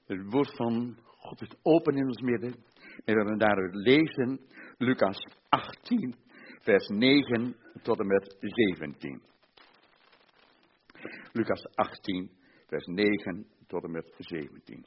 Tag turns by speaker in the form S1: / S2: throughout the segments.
S1: Het woord van God is open in ons midden. En we willen daaruit lezen Lucas 18, vers 9 tot en met 17. Lucas 18, vers 9 tot en met 17.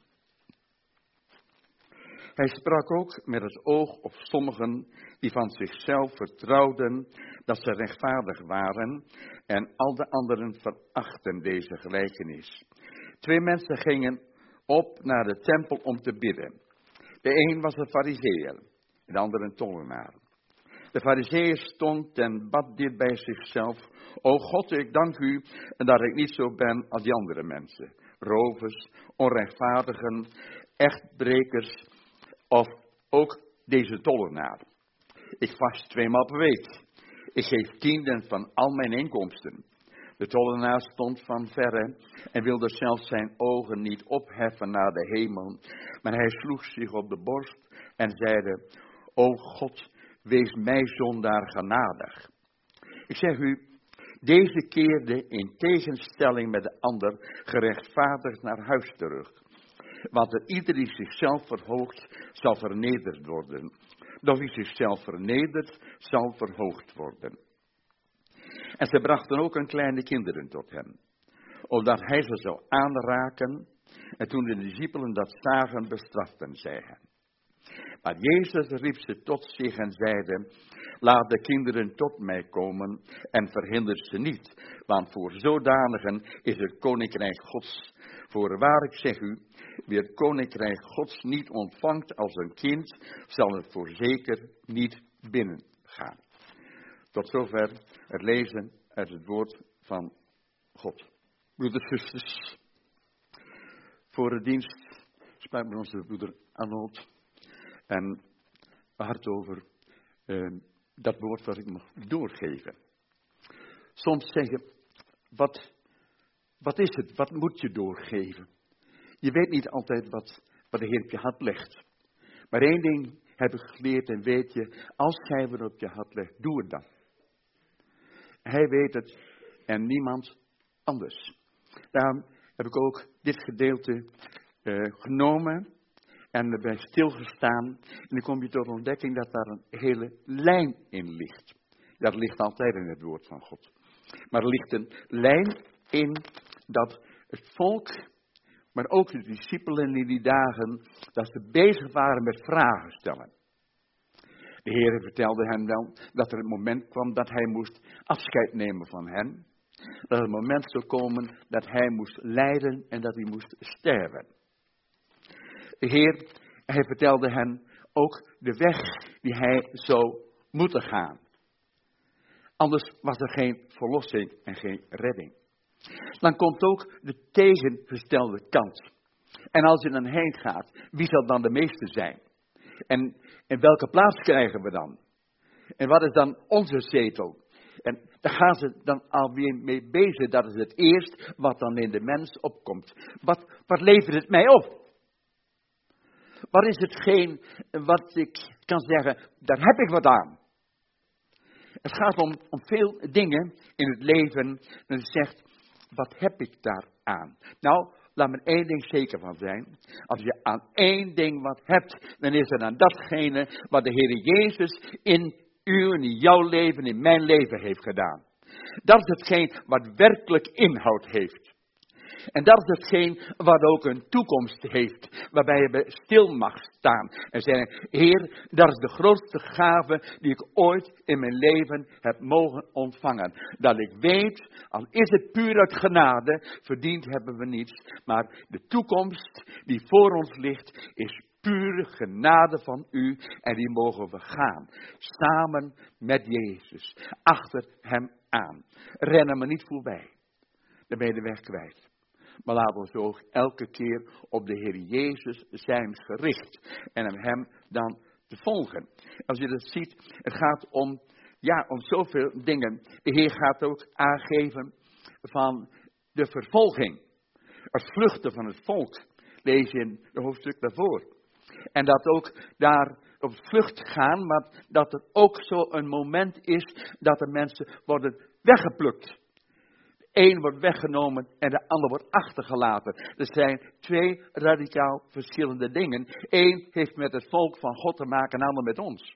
S1: Hij sprak ook met het oog op sommigen die van zichzelf vertrouwden dat ze rechtvaardig waren en al de anderen verachten deze gelijkenis. 2 mensen gingen op naar de tempel om te bidden. De een was een farizeeër, de ander een tollenaar. De farizeeër stond en bad dit bij zichzelf: O God, ik dank u dat ik niet zo ben als die andere mensen. Rovers, onrechtvaardigen, echtbrekers of ook deze tollenaar. Ik vast 2 maal per week. Ik geef 10 van al mijn inkomsten. De tollenaar stond van verre en wilde zelfs zijn ogen niet opheffen naar de hemel. Maar hij sloeg zich op de borst en zeide: O God, wees mij zondaar genadig. Ik zeg u, deze keerde in tegenstelling met de ander gerechtvaardigd naar huis terug. Want er ieder die zichzelf verhoogt, zal vernederd worden. Doch wie zichzelf vernedert, zal verhoogd worden. En ze brachten ook hun kleine kinderen tot hem, opdat hij ze zou aanraken. En toen de discipelen dat zagen, bestraften zij hen. Maar Jezus riep ze tot zich en zeide: Laat de kinderen tot mij komen en verhinder ze niet, want voor zodanigen is het koninkrijk Gods. Voorwaar, ik zeg u, wie het koninkrijk Gods niet ontvangt als een kind, zal het voorzeker niet binnengaan. Tot zover het lezen uit het woord van God. Broeders en zusters, voor de dienst sprak met onze broeder Arnold. En we hadden het over dat woord wat ik mag doorgeven. Soms zeggen, wat is het? Wat moet je doorgeven? Je weet niet altijd wat de Heer op je hart legt. Maar 1 ding heb ik geleerd en weet je, als Hij wat op je hart legt, doe het dan. Hij weet het en niemand anders. Daarom heb ik ook dit gedeelte genomen en erbij stilgestaan. En dan kom je tot de ontdekking dat daar een hele lijn in ligt. Dat ligt altijd in het woord van God. Maar er ligt een lijn in dat het volk, maar ook de discipelen in die dagen, dat ze bezig waren met vragen stellen. De Heer vertelde hen wel dat er een moment kwam dat hij moest afscheid nemen van hen. Dat er een moment zou komen dat hij moest lijden en dat hij moest sterven. De Heer, hij vertelde hen ook de weg die hij zou moeten gaan. Anders was er geen verlossing en geen redding. Dan komt ook de tegengestelde kant. En als je dan heen gaat, wie zal dan de meeste zijn? En welke plaats krijgen we dan? En wat is dan onze zetel? En daar gaan ze dan alweer mee bezig. Dat is het eerst wat dan in de mens opkomt. Wat levert het mij op? Wat is hetgeen wat ik kan zeggen, daar heb ik wat aan? Het gaat om veel dingen in het leven. En je zegt, wat heb ik daar aan? Nou, laat me 1 ding zeker van zijn. Als je aan 1 ding wat hebt, dan is het aan datgene wat de Heer Jezus in u en in jouw leven, in mijn leven heeft gedaan. Dat is hetgeen wat werkelijk inhoud heeft. En dat is hetgeen wat ook een toekomst heeft, waarbij je stil mag staan. En zeggen, Heer, dat is de grootste gave die ik ooit in mijn leven heb mogen ontvangen. Dat ik weet, al is het puur uit genade, verdiend hebben we niets. Maar de toekomst die voor ons ligt, is pure genade van u. En die mogen we gaan. Samen met Jezus. Achter hem aan. Rennen we niet voorbij. Dan ben je de weg kwijt. Maar laten we zo elke keer op de Heer Jezus zijn gericht. En hem dan te volgen. Als je dat ziet, het gaat om zoveel dingen. De Heer gaat ook aangeven van de vervolging. Het vluchten van het volk. Lees je in het hoofdstuk daarvoor. En dat ook daar op vlucht gaan, maar dat er ook zo een moment is dat de mensen worden weggeplukt. Eén wordt weggenomen en de ander wordt achtergelaten. Er zijn twee radicaal verschillende dingen. Eén heeft met het volk van God te maken en de ander met ons.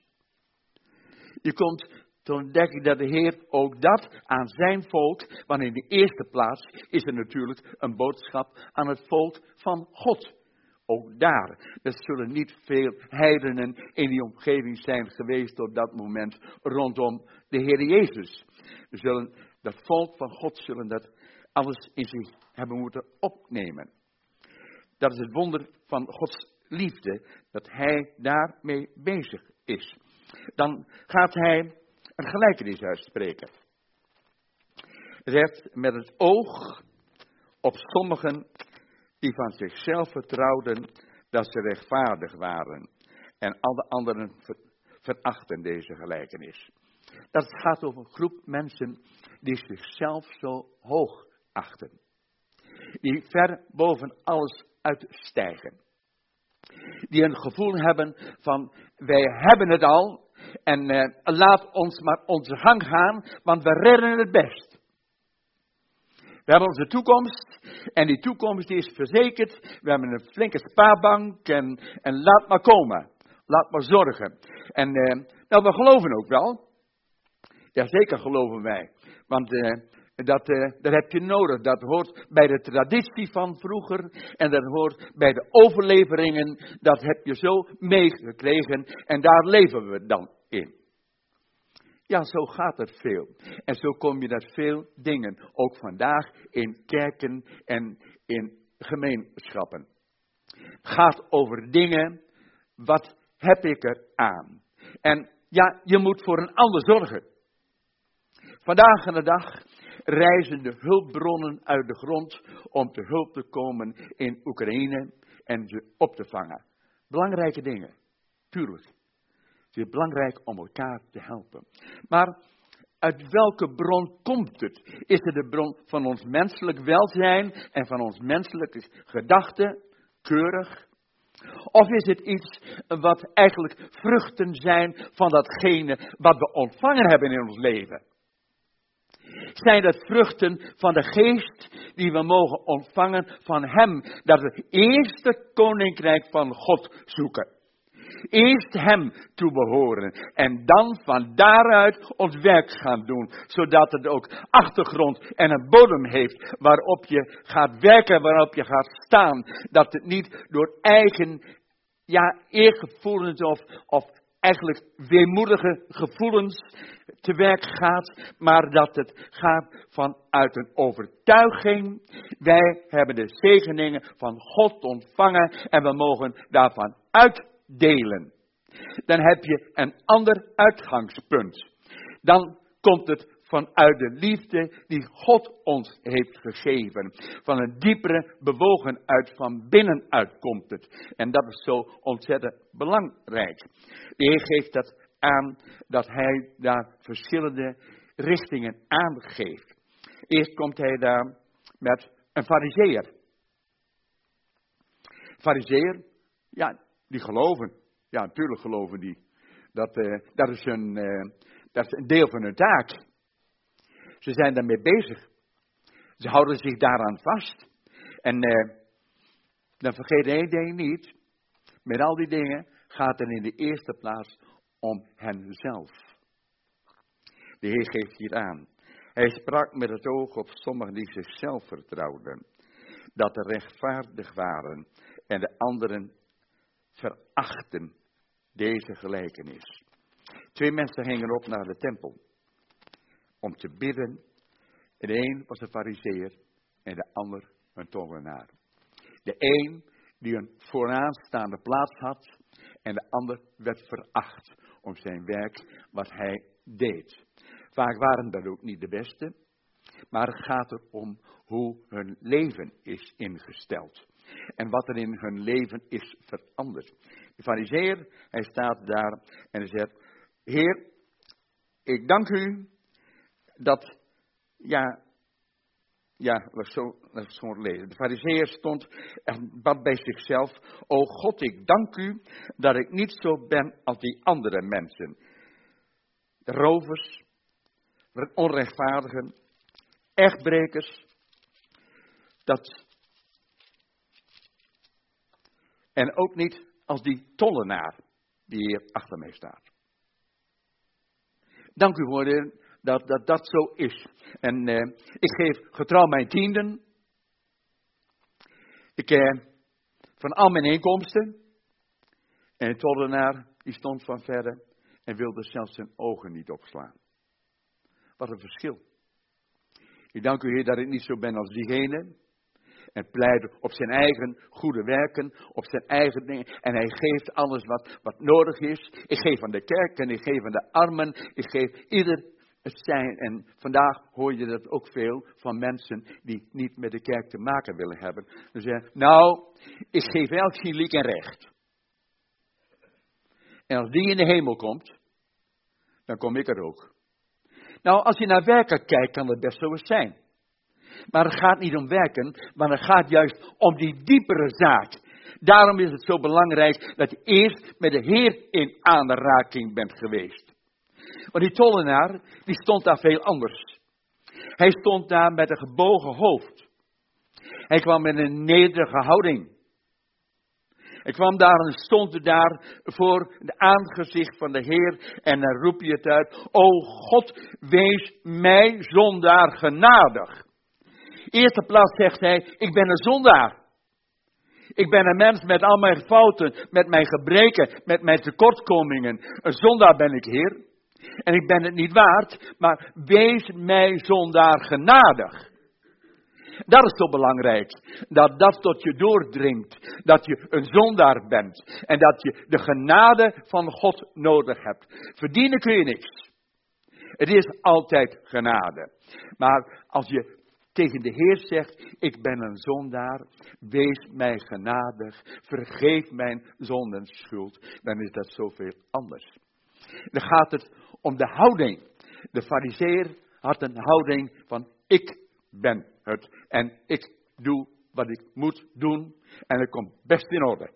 S1: Je komt te ontdekken dat de Heer ook dat aan zijn volk, want in de eerste plaats is er natuurlijk een boodschap aan het volk van God. Ook daar. Er zullen niet veel heidenen in die omgeving zijn geweest op dat moment rondom de Heer Jezus. Dat volk van God zullen dat alles in zich hebben moeten opnemen. Dat is het wonder van Gods liefde, dat hij daarmee bezig is. Dan gaat hij een gelijkenis uitspreken. Hij zegt, met het oog op sommigen die van zichzelf vertrouwden dat ze rechtvaardig waren. En alle anderen verachten deze gelijkenis. Dat gaat over een groep mensen die zichzelf zo hoog achten. Die ver boven alles uitstijgen. Die een gevoel hebben van, wij hebben het al. En laat ons maar onze gang gaan, want we redden het best. We hebben onze toekomst en die toekomst die is verzekerd. We hebben een flinke spaarbank en laat maar komen. Laat maar zorgen. En we geloven ook wel. Jazeker geloven wij. Want dat heb je nodig. Dat hoort bij de traditie van vroeger. En dat hoort bij de overleveringen. Dat heb je zo meegekregen. En daar leven we dan in. Ja, zo gaat het veel. En zo kom je dat veel dingen. Ook vandaag in kerken en in gemeenschappen. Het gaat over dingen. Wat heb ik er aan? En ja, je moet voor een ander zorgen. Vandaag aan de dag reizen de hulpbronnen uit de grond om te hulp te komen in Oekraïne en ze op te vangen. Belangrijke dingen, tuurlijk. Het is belangrijk om elkaar te helpen. Maar uit welke bron komt het? Is het de bron van ons menselijk welzijn en van ons menselijke gedachten, keurig? Of is het iets wat eigenlijk vruchten zijn van datgene wat we ontvangen hebben in ons leven? Zijn dat vruchten van de geest die we mogen ontvangen van hem, dat we eerst het koninkrijk van God zoeken. Eerst hem toebehoren en dan van daaruit ons werk gaan doen. Zodat het ook achtergrond en een bodem heeft waarop je gaat werken, waarop je gaat staan. Dat het niet door eigen eergevoelens of eigenlijk weemoedige gevoelens te werk gaat. Maar dat het gaat vanuit een overtuiging. Wij hebben de zegeningen van God ontvangen en we mogen daarvan uitdelen. Dan heb je een ander uitgangspunt. Dan komt het vanuit de liefde die God ons heeft gegeven. Van een diepere bewogenheid van binnenuit komt het. En dat is zo ontzettend belangrijk. De Heer geeft dat aan dat hij daar verschillende richtingen aangeeft. Eerst komt hij daar met een farizeeër. Farizeeër, ja, die geloven. Ja, natuurlijk geloven die. Dat is een deel van hun taak. Ze zijn daarmee bezig. Ze houden zich daaraan vast. En dan vergeet één ding niet. Met al die dingen gaat het in de eerste plaats om henzelf. De Heer geeft hier aan. Hij sprak met het oog op sommigen die zichzelf vertrouwden. Dat ze rechtvaardig waren en de anderen verachten deze gelijkenis. 2 mensen gingen op naar de tempel om te bidden. En de een was een farizeeër en de ander een tollenaar. De een die een vooraanstaande plaats had en de ander werd veracht om zijn werk wat hij deed. Vaak waren dat ook niet de beste, maar het gaat erom hoe hun leven is ingesteld. En wat er in hun leven is veranderd. De farizeeër, hij staat daar en hij zegt: Heer, ik dank u dat, laat zo lezen. De farizeeër stond en bad bij zichzelf: O God, ik dank u dat ik niet zo ben als die andere mensen. De rovers, de onrechtvaardigen echtbrekers. En ook niet als die tollenaar die hier achter mij staat. Dank u voor dat zo is. En ik geef getrouw mijn tienden. Van al mijn inkomsten. En de tollenaar die stond van verre en wilde zelfs zijn ogen niet opslaan. Wat een verschil. Ik dank u, Heer, dat ik niet zo ben als diegene. En pleit op zijn eigen goede werken, op zijn eigen dingen. En hij geeft alles wat nodig is. Ik geef aan de kerk en ik geef aan de armen. Ik geef ieder het zijn. En vandaag hoor je dat ook veel van mensen die niet met de kerk te maken willen hebben. Dus zeggen, ik geef elk zijn liek en recht. En als die in de hemel komt, dan kom ik er ook. Nou, als je naar werken kijkt, kan het best zo eens zijn. Maar het gaat niet om werken, maar het gaat juist om die diepere zaak. Daarom is het zo belangrijk dat je eerst met de Heer in aanraking bent geweest. Want die tollenaar, die stond daar veel anders. Hij stond daar met een gebogen hoofd. Hij kwam met een nederige houding. Hij kwam daar en stond daar voor het aangezicht van de Heer. En dan roep je het uit. O God, wees mij zondaar genadig. Eerste plaats zegt hij, ik ben een zondaar. Ik ben een mens met al mijn fouten, met mijn gebreken, met mijn tekortkomingen. Een zondaar ben ik, Heer. En ik ben het niet waard, maar wees mij zondaar genadig. Dat is zo belangrijk, dat tot je doordringt, dat je een zondaar bent en dat je de genade van God nodig hebt. Verdienen kun je niks. Het is altijd genade. Maar als je tegen de Heer zegt, ik ben een zondaar, wees mij genadig, vergeef mijn zondenschuld, dan is dat zoveel anders. Dan gaat het om de houding. De Farizeeër had een houding van, ik ben het en ik doe wat ik moet doen en het komt best in orde.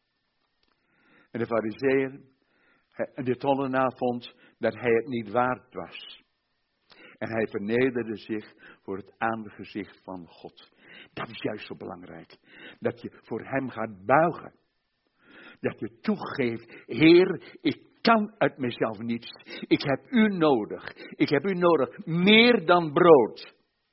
S1: En de Farizeeër en de tollenaar vond dat hij het niet waard was. En hij vernederde zich voor het aangezicht van God. Dat is juist zo belangrijk. Dat je voor hem gaat buigen. Dat je toegeeft, Heer, ik kan uit mezelf niets. Ik heb u nodig. Ik heb u nodig meer dan brood.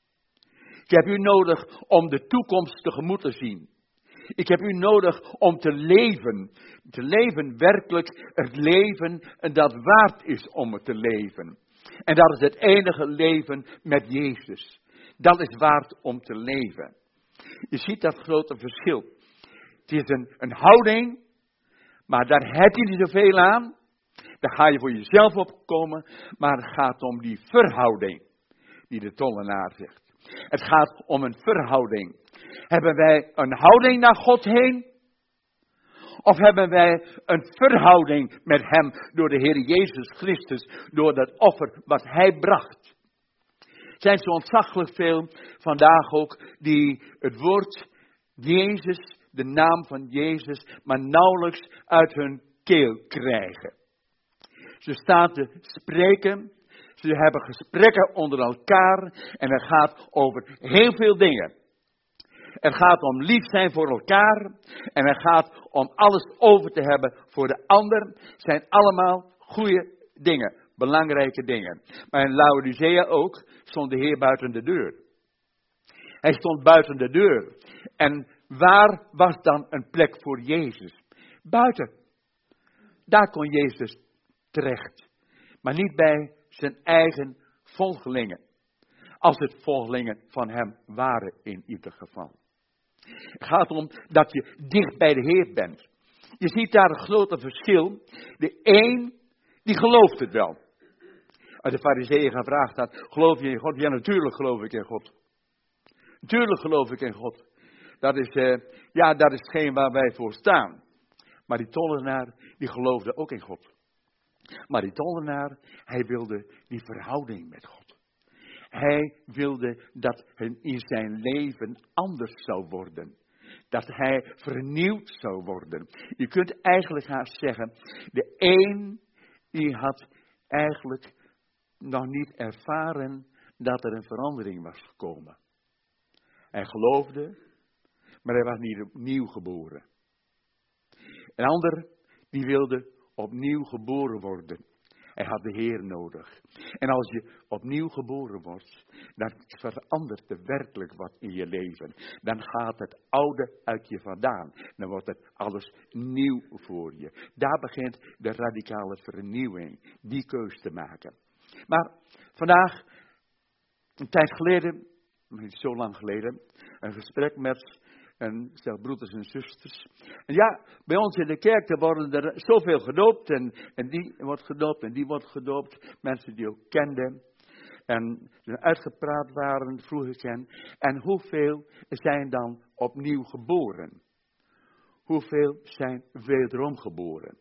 S1: Ik heb u nodig om de toekomst tegemoet te zien. Ik heb u nodig om te leven. Te leven werkelijk het leven dat waard is om het te leven. En dat is het enige leven met Jezus. Dat is waard om te leven. Je ziet dat grote verschil. Het is een houding, maar daar heb je niet zoveel aan. Daar ga je voor jezelf opkomen, maar het gaat om die verhouding, die de tollenaar zegt. Het gaat om een verhouding. Hebben wij een houding naar God heen? Of hebben wij een verhouding met hem door de Heer Jezus Christus, door dat offer wat hij bracht? Er zijn zo ontzaglijk veel vandaag ook die het woord Jezus, de naam van Jezus, maar nauwelijks uit hun keel krijgen. Ze staan te spreken, ze hebben gesprekken onder elkaar en het gaat over heel veel dingen. Het gaat om lief zijn voor elkaar. En het gaat om alles over te hebben voor de ander. Het zijn allemaal goede dingen. Belangrijke dingen. Maar in Laodicea ook stond de Heer buiten de deur. Hij stond buiten de deur. En waar was dan een plek voor Jezus? Buiten. Daar kon Jezus terecht. Maar niet bij zijn eigen volgelingen. Als het volgelingen van hem waren in ieder geval. Het gaat om dat je dicht bij de Heer bent. Je ziet daar een grote verschil. De een, die gelooft het wel. Als de Farizeeën gevraagd had, geloof je in God? Ja, natuurlijk geloof ik in God. Natuurlijk geloof ik in God. Dat is hetgeen waar wij voor staan. Maar die tollenaar, die geloofde ook in God. Maar die tollenaar, hij wilde die verhouding met God. Hij wilde dat het in zijn leven anders zou worden. Dat hij vernieuwd zou worden. Je kunt eigenlijk haast zeggen, de een die had eigenlijk nog niet ervaren dat er een verandering was gekomen. Hij geloofde, maar hij was niet opnieuw geboren. Een ander, die wilde opnieuw geboren worden. Hij had de Heer nodig. En als je opnieuw geboren wordt, dan verandert er werkelijk wat in je leven. Dan gaat het oude uit je vandaan. Dan wordt het alles nieuw voor je. Daar begint de radicale vernieuwing, die keus te maken. Maar vandaag, een tijd geleden, niet zo lang geleden, een gesprek met stel broeders en zusters. En ja, bij ons in de kerk worden er zoveel gedoopt. En die wordt gedoopt en die wordt gedoopt. Mensen die ook kenden. En uitgepraat waren, vroeg ik hen. En hoeveel zijn dan opnieuw geboren? Hoeveel zijn wederom geboren?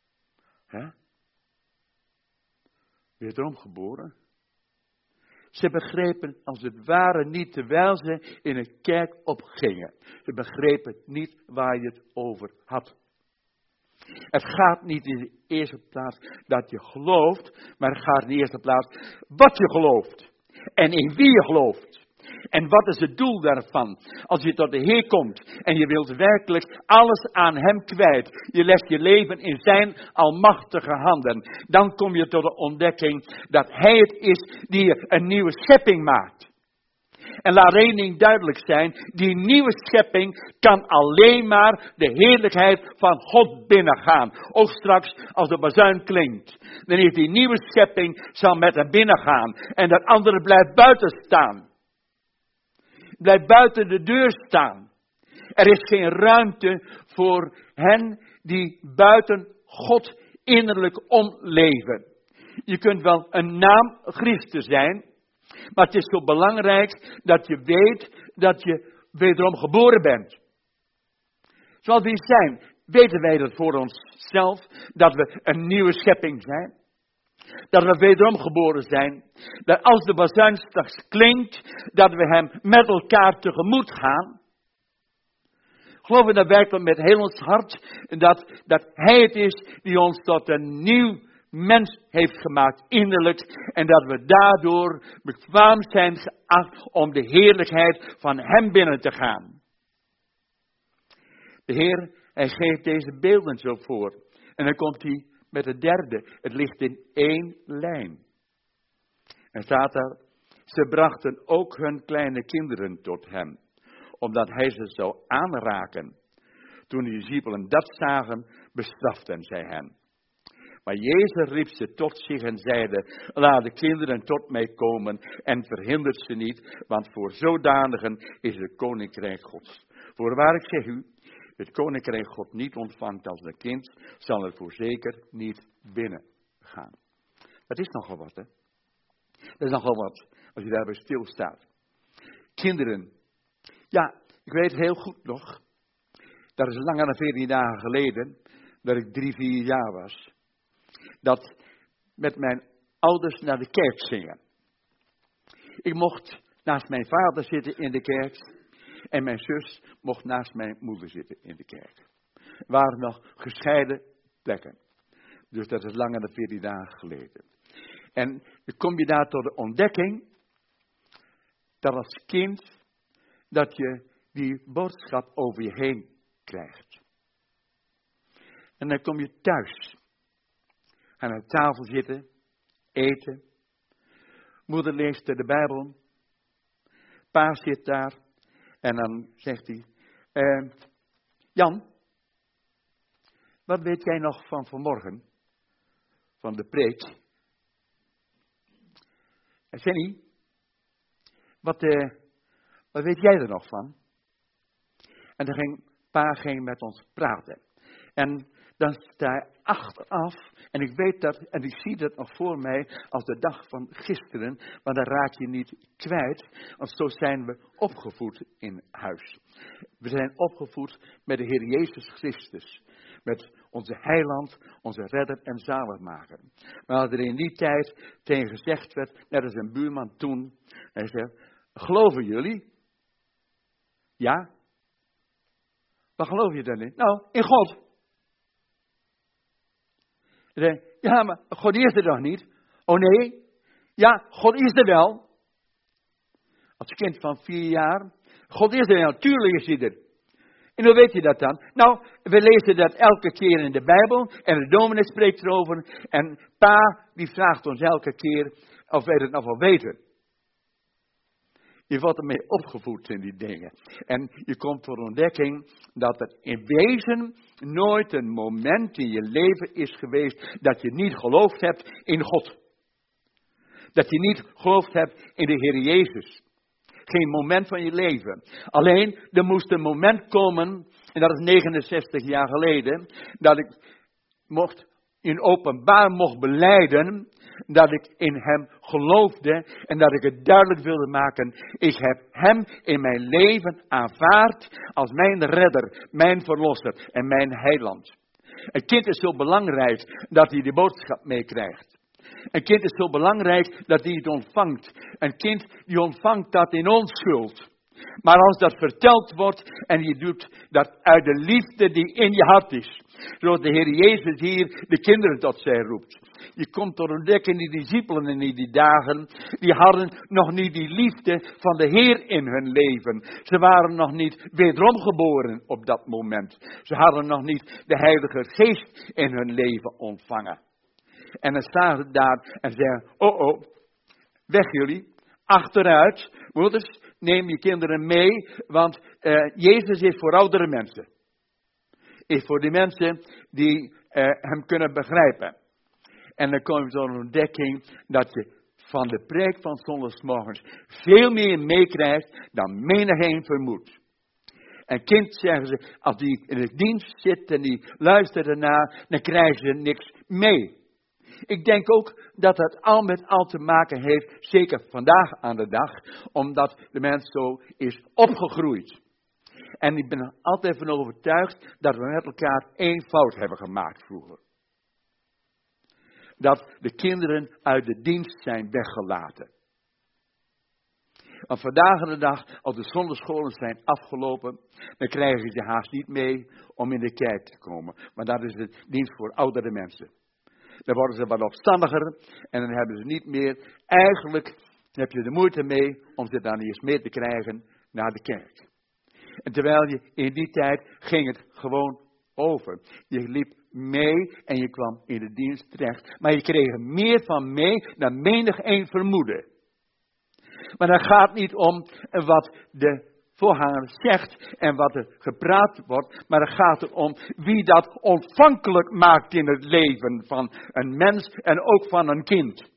S1: Wederom geboren? Ze begrepen als het ware niet terwijl ze in een kerk opgingen. Ze begrepen niet waar je het over had. Het gaat niet in de eerste plaats dat je gelooft, maar het gaat in de eerste plaats wat je gelooft. En in wie je gelooft. En wat is het doel daarvan? Als je tot de Heer komt en je wilt werkelijk alles aan Hem kwijt. Je legt je leven in zijn almachtige handen. Dan kom je tot de ontdekking dat Hij het is die je een nieuwe schepping maakt. En laat één ding duidelijk zijn. Die nieuwe schepping kan alleen maar de heerlijkheid van God binnengaan. Ook straks als de bazuin klinkt. Dan is die nieuwe schepping zal met hem binnengaan. En dat andere blijft buiten staan. Blijft buiten de deur staan. Er is geen ruimte voor hen die buiten God innerlijk omleven. Je kunt wel een naam Christus zijn. Maar het is zo belangrijk dat je weet dat je wederom geboren bent. Zoals we zijn, weten wij dat voor onszelf. Dat we een nieuwe schepping zijn. Dat we wederom geboren zijn. Dat als de bazuin straks klinkt, dat we hem met elkaar tegemoet gaan. Geloven we dat werkelijk met heel ons hart. Dat hij het is die ons tot een nieuw mens heeft gemaakt innerlijk. En dat we daardoor bekwaam zijn geacht om de heerlijkheid van hem binnen te gaan. De Heer, hij geeft deze beelden zo voor. En dan komt hij met het derde. Het ligt in één lijn. En staat daar. Ze brachten ook hun kleine kinderen tot hem. Omdat hij ze zou aanraken. Toen de discipelen dat zagen, bestraften zij hen. Maar Jezus riep ze tot zich en zeide. Laat de kinderen tot mij komen. En verhindert ze niet. Want voor zodanigen is het koninkrijk Gods. Voorwaar ik zeg u. Het koninkrijk God niet ontvangt als een kind, zal er voorzeker niet binnen gaan. Dat is nogal wat, hè? Dat is nogal wat, als je daarbij stilstaat. Kinderen. Ja, ik weet heel goed nog. Dat is langer dan 14 dagen geleden, dat ik 3-4 jaar was. Dat met mijn ouders naar de kerk gingen. Ik mocht naast mijn vader zitten in de kerk. En mijn zus mocht naast mijn moeder zitten in de kerk. Er waren nog gescheiden plekken. Dus dat is langer dan 14 dagen geleden. En dan kom je daar tot de ontdekking. Dat als kind. Dat je die boodschap over je heen krijgt. En dan kom je thuis. Gaan aan tafel zitten. Eten. Moeder leest de Bijbel. Pa zit daar. En dan zegt hij, Jan, wat weet jij nog van vanmorgen? Van de preek? En Jenny, wat weet jij er nog van? En dan ging pa met ons praten. En dan sta je achteraf, en ik weet dat, en ik zie dat nog voor mij als de dag van gisteren, maar dan raak je niet kwijt, want zo zijn we opgevoed in huis. We zijn opgevoed met de Heer Jezus Christus, met onze heiland, onze redder en zaligmaker. Maar als er in die tijd tegen gezegd werd, net als een buurman toen, hij zei, geloven jullie? Ja? Waar geloof je dan in? Nou, in God. Ja, maar God is er nog niet. Oh nee? Ja, God is er wel. Als kind van 4 jaar. God is er, natuurlijk is hij er. En hoe weet je dat dan? Nou, we lezen dat elke keer in de Bijbel. En de dominee spreekt erover. En pa, die vraagt ons elke keer of wij het nog wel weten. Je wordt ermee opgevoed in die dingen. En je komt tot ontdekking dat er in wezen nooit een moment in je leven is geweest dat je niet geloofd hebt in God. Dat je niet geloofd hebt in de Heer Jezus. Geen moment van je leven. Alleen, er moest een moment komen, en dat is 69 jaar geleden, dat ik in openbaar mocht belijden, dat ik in hem geloofde en dat ik het duidelijk wilde maken. Ik heb hem in mijn leven aanvaard als mijn redder, mijn verlosser en mijn heiland. Een kind is zo belangrijk dat hij de boodschap meekrijgt. Een kind is zo belangrijk dat hij het ontvangt. Een kind die ontvangt dat in onschuld. Maar als dat verteld wordt en je doet dat uit de liefde die in je hart is. Zoals de Heer Jezus hier de kinderen tot zij roept. Je komt tot ontdekken, die discipelen in die dagen, die hadden nog niet die liefde van de Heer in hun leven. Ze waren nog niet wederom geboren op dat moment. Ze hadden nog niet de Heilige Geest in hun leven ontvangen. En dan staan ze daar en zeggen, weg jullie, achteruit. Moeders, neem je kinderen mee, want Jezus is voor oudere mensen. Is voor die mensen die hem kunnen begrijpen. En dan kom je tot een ontdekking dat je van de preek van zondagsmorgens veel meer meekrijgt dan menigeen vermoedt. En kind, zeggen ze, als die in de dienst zit en die luistert ernaar, dan krijgen ze niks mee. Ik denk ook dat het al met al te maken heeft, zeker vandaag aan de dag, omdat de mens zo is opgegroeid. En ik ben er altijd van overtuigd dat we met elkaar één fout hebben gemaakt vroeger. Dat de kinderen uit de dienst zijn weggelaten. Want vandaag aan de dag, als de zondagscholen zijn afgelopen, dan krijgen ze haast niet mee om in de kerk te komen. Maar dat is de dienst voor oudere mensen. Dan worden ze wat opstandiger en dan hebben ze niet meer. Eigenlijk heb je de moeite mee om ze dan eerst mee te krijgen naar de kerk. En terwijl je in die tijd ging het gewoon over. Je liep mee en je kwam in de dienst terecht. Maar je kreeg er meer van mee dan menig een vermoedde. Maar dat gaat niet om wat de voorganger zegt en wat er gepraat wordt, maar het gaat erom wie dat ontvankelijk maakt in het leven van een mens en ook van een kind.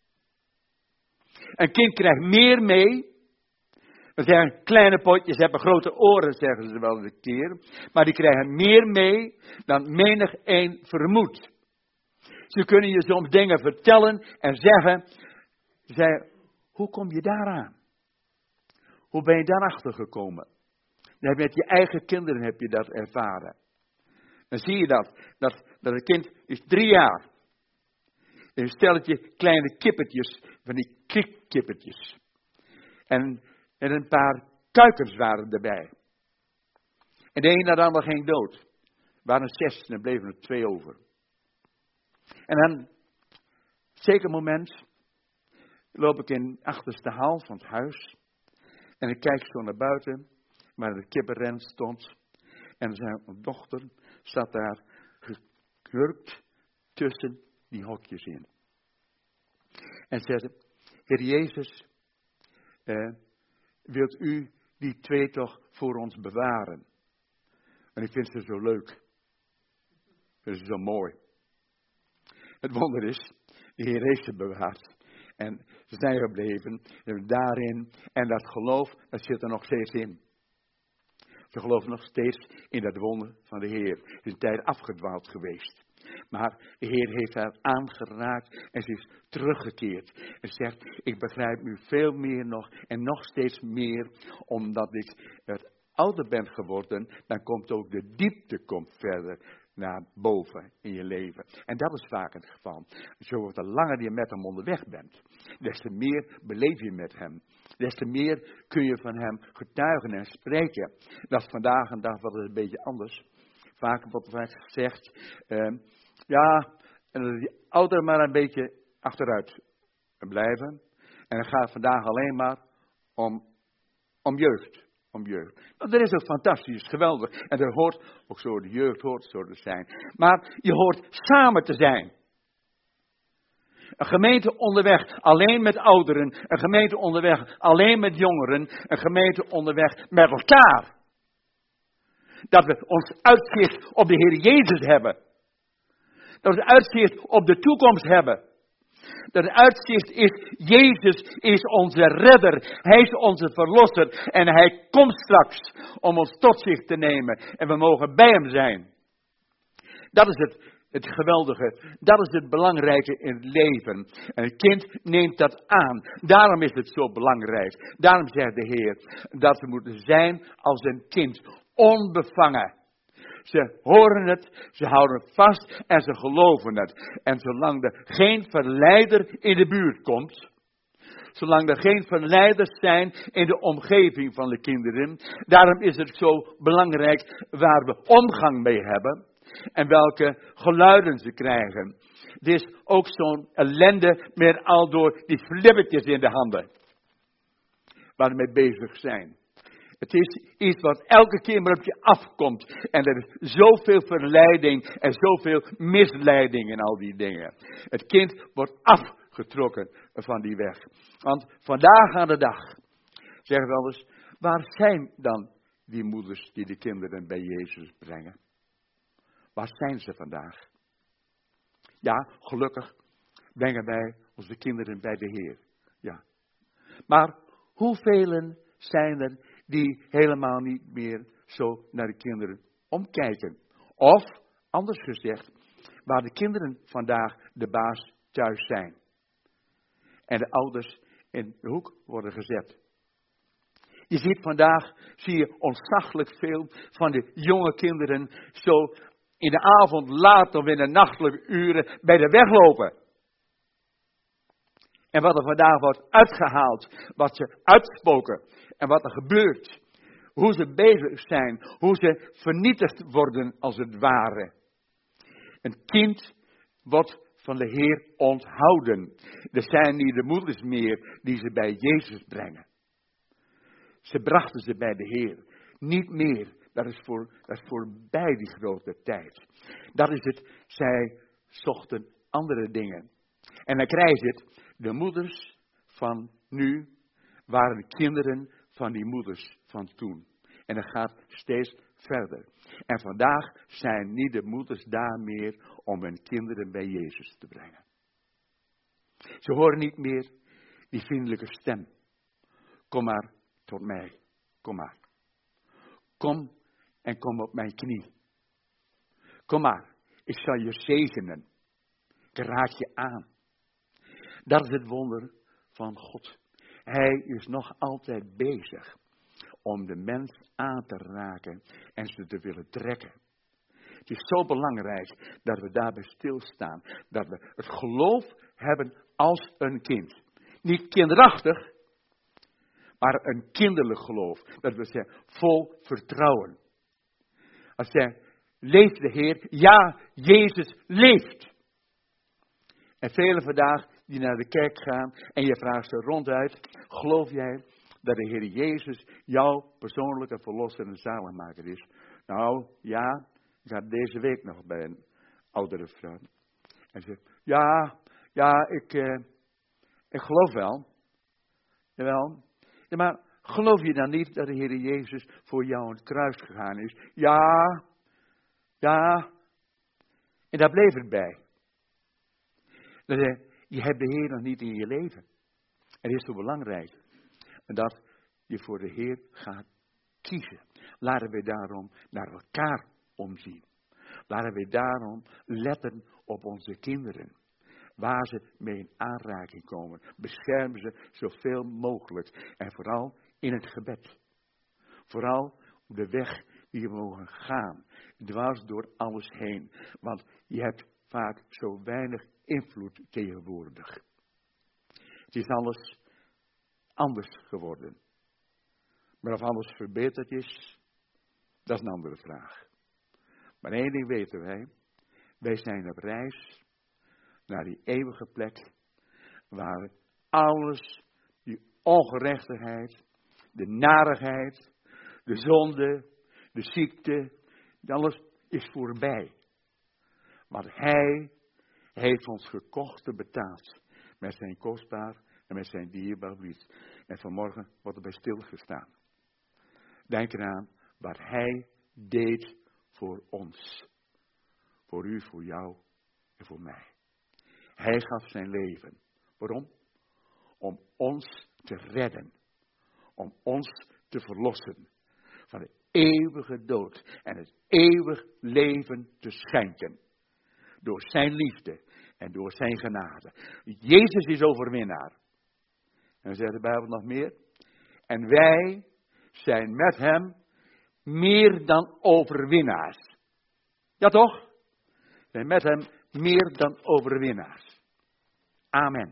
S1: Een kind krijgt meer mee. We zeggen, kleine potjes hebben grote oren, zeggen ze wel eens een keer. Maar die krijgen meer mee dan menig een vermoedt. Ze kunnen je soms dingen vertellen en zeggen, hoe kom je daaraan? Hoe ben je daarachter gekomen? Met je eigen kinderen heb je dat ervaren. Dan zie je dat een kind is 3 jaar. Een stelletje kleine kippetjes, van die kriekkippetjes. En een paar kuikens waren erbij. En de een na de ander ging dood. Er waren 6 en er bleven er 2 over. En dan, op een zeker moment, loop ik in de achterste hal van het huis. En ik kijk zo naar buiten, waar de kippenren stond. En zijn dochter zat daar gekurkt tussen die hokjes in. En zei, Heer Jezus, wilt u die 2 toch voor ons bewaren? En ik vind ze zo leuk. Ik vind ze zo mooi. Het wonder is, de Heer heeft ze bewaard. En ze zijn gebleven daarin. En dat geloof, dat zit er nog steeds in. Ze geloven nog steeds in dat wonder van de Heer. Het is een tijd afgedwaald geweest. Maar de Heer heeft haar aangeraakt en ze is teruggekeerd. En zegt, ik begrijp u veel meer nog en nog steeds meer. Omdat ik het ouder ben geworden, dan komt ook de diepte verder naar boven in je leven. En dat is vaak het geval. Zo wordt het langer je met hem onderweg bent, des te meer beleef je met hem. Des te meer kun je van hem getuigen en spreken. Dat is vandaag een dag wat een beetje anders. Vaak wordt vaak gezegd, die ouderen maar een beetje achteruit blijven. En het gaat vandaag alleen maar om Om jeugd. Nou, dat is ook fantastisch, geweldig. En dat hoort, ook zo de jeugd hoort zo te zijn. Maar je hoort samen te zijn. Een gemeente onderweg alleen met ouderen. Een gemeente onderweg alleen met jongeren. Een gemeente onderweg met elkaar. Dat we ons uitzicht op de Heer Jezus hebben. Dat we het uitzicht op de toekomst hebben. Dat het uitzicht is, Jezus is onze redder. Hij is onze verlosser. En hij komt straks om ons tot zich te nemen. En we mogen bij hem zijn. Dat is het geweldige. Dat is het belangrijke in het leven. En een kind neemt dat aan. Daarom is het zo belangrijk. Daarom zegt de Heer dat we moeten zijn als een kind. Onbevangen. Ze horen het, ze houden het vast en ze geloven het. En zolang er geen verleider in de buurt komt, zolang er geen verleiders zijn in de omgeving van de kinderen, daarom is het zo belangrijk waar we omgang mee hebben en welke geluiden ze krijgen. Het is ook zo'n ellende met al door die flippertjes in de handen, waar we mee bezig zijn. Het is iets wat elke keer maar op je afkomt. En er is zoveel verleiding en zoveel misleiding en al die dingen. Het kind wordt afgetrokken van die weg. Want vandaag aan de dag, zeggen we wel eens, waar zijn dan die moeders die de kinderen bij Jezus brengen? Waar zijn ze vandaag? Ja, gelukkig brengen wij onze kinderen bij de Heer. Ja. Maar hoeveel zijn er die helemaal niet meer zo naar de kinderen omkijken? Of, anders gezegd, waar de kinderen vandaag de baas thuis zijn. En de ouders in de hoek worden gezet. Je ziet vandaag, zie je ontzaglijk veel van de jonge kinderen zo in de avond laat of in de nachtelijke uren bij de weg lopen. En wat er vandaag wordt uitgehaald, wat ze uitspoken en wat er gebeurt. Hoe ze bezig zijn, hoe ze vernietigd worden als het ware. Een kind wordt van de Heer onthouden. Er zijn niet de moeders meer die ze bij Jezus brengen. Ze brachten ze bij de Heer. Niet meer. Dat is voorbij die grote tijd. Dat is het. Zij zochten andere dingen. En dan krijg je het. De moeders van nu waren de kinderen van die moeders van toen. En dat gaat steeds verder. En vandaag zijn niet de moeders daar meer om hun kinderen bij Jezus te brengen. Ze horen niet meer die vriendelijke stem. Kom maar tot mij. Kom maar. Kom en kom op mijn knie. Kom maar. Ik zal je zegenen. Ik raak je aan. Dat is het wonder van God. Hij is nog altijd bezig om de mens aan te raken en ze te willen trekken. Het is zo belangrijk dat we daarbij stilstaan. Dat we het geloof hebben als een kind. Niet kinderachtig, maar een kinderlijk geloof. Dat we zeggen, vol vertrouwen. Als je leeft de Heer, ja, Jezus leeft. En velen vandaag die naar de kerk gaan en je vraagt ze ronduit, geloof jij dat de Heer Jezus jouw persoonlijke verlosser en zaligmaker is? Nou, ja, ik had deze week nog bij een oudere vrouw. En ze zegt, ja, ik geloof wel. Jawel. Ja, maar geloof je dan niet dat de Heer Jezus voor jou aan het kruis gegaan is? Ja. En daar bleef het bij. Dan zeg je hebt de Heer nog niet in je leven. En het is zo belangrijk dat je voor de Heer gaat kiezen. Laten we daarom naar elkaar omzien. Laten we daarom letten op onze kinderen. Waar ze mee in aanraking komen. Beschermen ze zoveel mogelijk. En vooral in het gebed. Vooral op de weg die we mogen gaan. Dwars door alles heen. Want je hebt vaak zo weinig invloed tegenwoordig. Het is alles anders geworden. Maar of alles verbeterd is, dat is een andere vraag. Maar één ding weten wij. Wij zijn op reis naar die eeuwige plek waar alles, die ongerechtigheid, de narigheid, de zonde, de ziekte, alles is voorbij. Want Hij heeft ons gekocht en betaald met zijn kostbaar en met zijn dierbaar bloed. En vanmorgen wordt er bij stilgestaan. Denk eraan wat Hij deed voor ons. Voor u, voor jou en voor mij. Hij gaf zijn leven. Waarom? Om ons te redden. Om ons te verlossen. Van de eeuwige dood. En het eeuwig leven te schenken. Door zijn liefde. En door zijn genade. Jezus is overwinnaar. En dan zegt de Bijbel nog meer. En wij zijn met hem meer dan overwinnaars. Ja toch? Wij zijn met hem meer dan overwinnaars. Amen.